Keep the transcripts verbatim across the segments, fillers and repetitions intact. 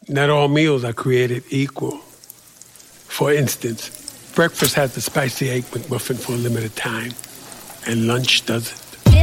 Not all meals are created equal. For instance, breakfast has the spicy egg McMuffin for a limited time, and lunch doesn't.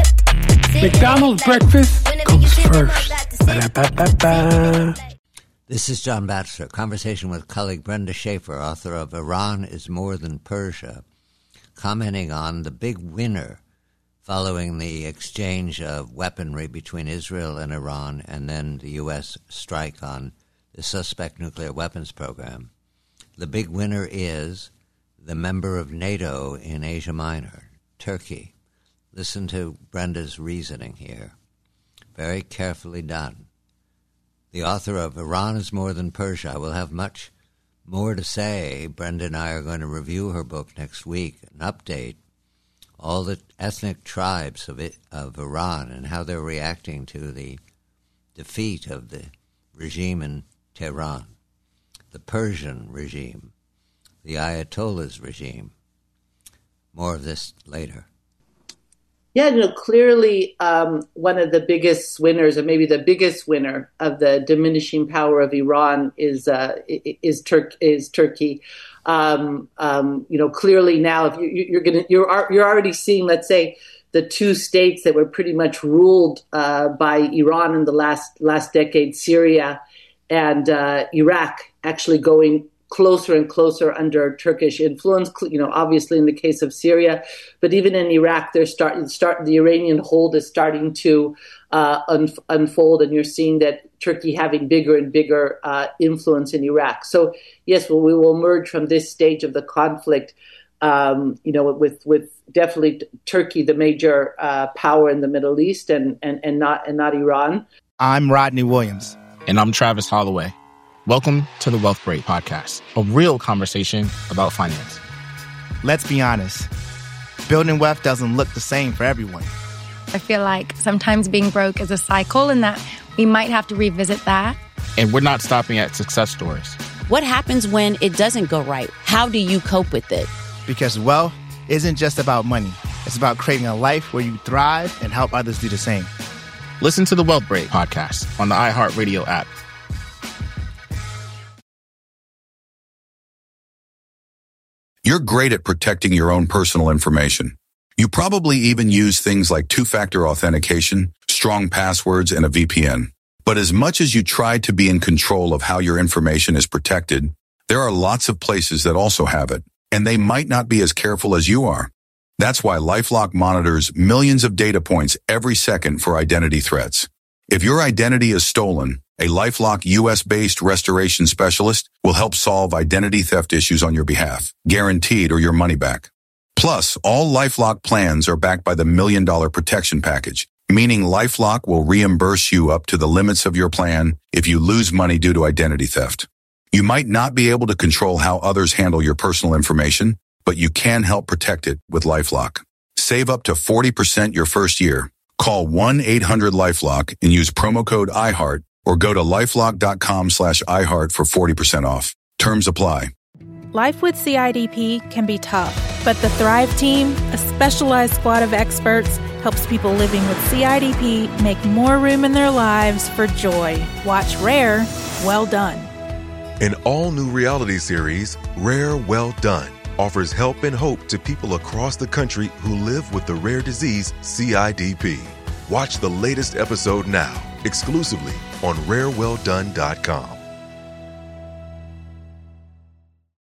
McDonald's breakfast comes first. Ba-da-ba-ba-ba. This is John Batchelor, conversation with colleague Brenda Schaefer, author of Iran is More Than Persia, commenting on the big winner following the exchange of weaponry between Israel and Iran and then the U S strike on the suspect nuclear weapons program. The big winner is the member of NATO in Asia Minor, Turkey. Listen to Brenda's reasoning here. Very carefully done. The author of Iran is More Than Persia will have much more to say. Brenda and I are going to review her book next week, an update, all the ethnic tribes of it, of Iran and how they're reacting to the defeat of the regime in Tehran, the Persian regime, the Ayatollah's regime. More of this later. Yeah, no, clearly um, one of the biggest winners, or maybe the biggest winner of the diminishing power of Iran is uh, is, Tur- is Turkey. Um, um, you know, clearly now, if you, you're going to, you're you're already seeing, let's say, the two states that were pretty much ruled uh, by Iran in the last last decade, Syria and uh, Iraq, actually going closer and closer under Turkish influence, you know, obviously in the case of Syria, but even in Iraq, they're starting, start, the Iranian hold is starting to uh, un- unfold, and you're seeing that Turkey having bigger and bigger uh, influence in Iraq. So yes, well, we will emerge from this stage of the conflict, um, you know, with, with definitely Turkey, the major uh, power in the Middle East, and, and, and not, and not Iran. I'm Rodney Williams. And I'm Travis Holloway. Welcome to the Wealth Break Podcast, a real conversation about finance. Let's be honest. Building wealth doesn't look the same for everyone. I feel like sometimes being broke is a cycle and that we might have to revisit that. And we're not stopping at success stories. What happens when it doesn't go right? How do you cope with it? Because wealth isn't just about money. It's about creating a life where you thrive and help others do the same. Listen to the Wealth Break Podcast on the iHeartRadio app. You're great at protecting your own personal information. You probably even use things like two-factor authentication, strong passwords, and a V P N. But as much as you try to be in control of how your information is protected, there are lots of places that also have it, and they might not be as careful as you are. That's why LifeLock monitors millions of data points every second for identity threats. If your identity is stolen, a LifeLock U S-based restoration specialist will help solve identity theft issues on your behalf, guaranteed or your money back. Plus, all LifeLock plans are backed by the Million Dollar Protection Package, meaning LifeLock will reimburse you up to the limits of your plan if you lose money due to identity theft. You might not be able to control how others handle your personal information, but you can help protect it with LifeLock. Save up to forty percent your first year. Call one eight hundred LifeLock and use promo code iHeart, or go to lifelock.com slash iHeart for forty percent off. Terms apply. Life with C I D P can be tough, but the Thrive Team, a specialized squad of experts, helps people living with C I D P make more room in their lives for joy. Watch Rare, Well Done. An all-new reality series, Rare, Well Done, offers help and hope to people across the country who live with the rare disease C I D P. Watch the latest episode now, exclusively on rare well done dot com.